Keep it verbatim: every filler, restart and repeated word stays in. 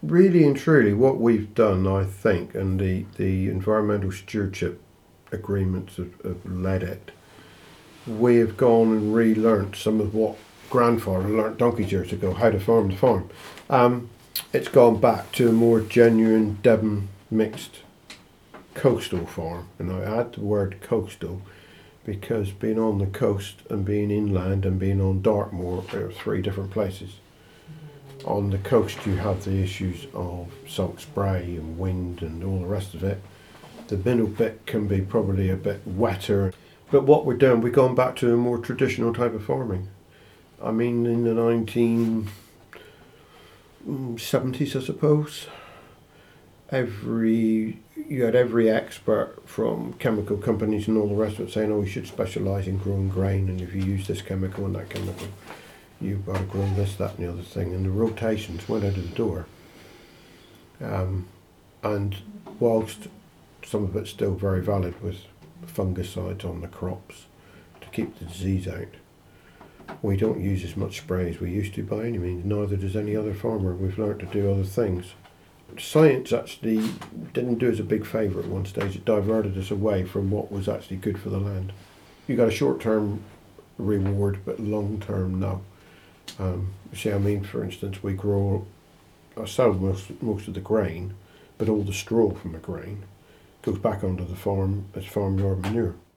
really and truly, what we've done, I think, and the, the environmental stewardship agreements have, have led it, we have gone and relearnt some of what grandfather learnt donkeys years ago, how to farm the farm. Um, it's gone back to a more genuine Devon mixed coastal farm, and I add the word coastal because being on the coast and being inland and being on Dartmoor are three different places. On the coast you have the issues of salt spray and wind and all the rest of it. The middle bit can be probably a bit wetter, but what we're doing, we've gone back to a more traditional type of farming. I mean, in the nineteen seventies, I suppose, every you had every expert from chemical companies and all the rest of it saying, oh, you should specialise in growing grain, and if you use this chemical and that chemical, you've got to grow this, that and the other thing. And the rotations went out of the door. Um, and whilst some of it's still very valid with fungicides on the crops to keep the disease out, we don't use as much spray as we used to by any means, neither does any other farmer. We've learnt to do other things. Science actually didn't do us a big favour at one stage. It diverted us away from what was actually good for the land. You got a short-term reward, but long-term, no. Um, see, I mean, for instance, we grow, I sell most, most of the grain, but all the straw from the grain goes back onto the farm as farmyard manure.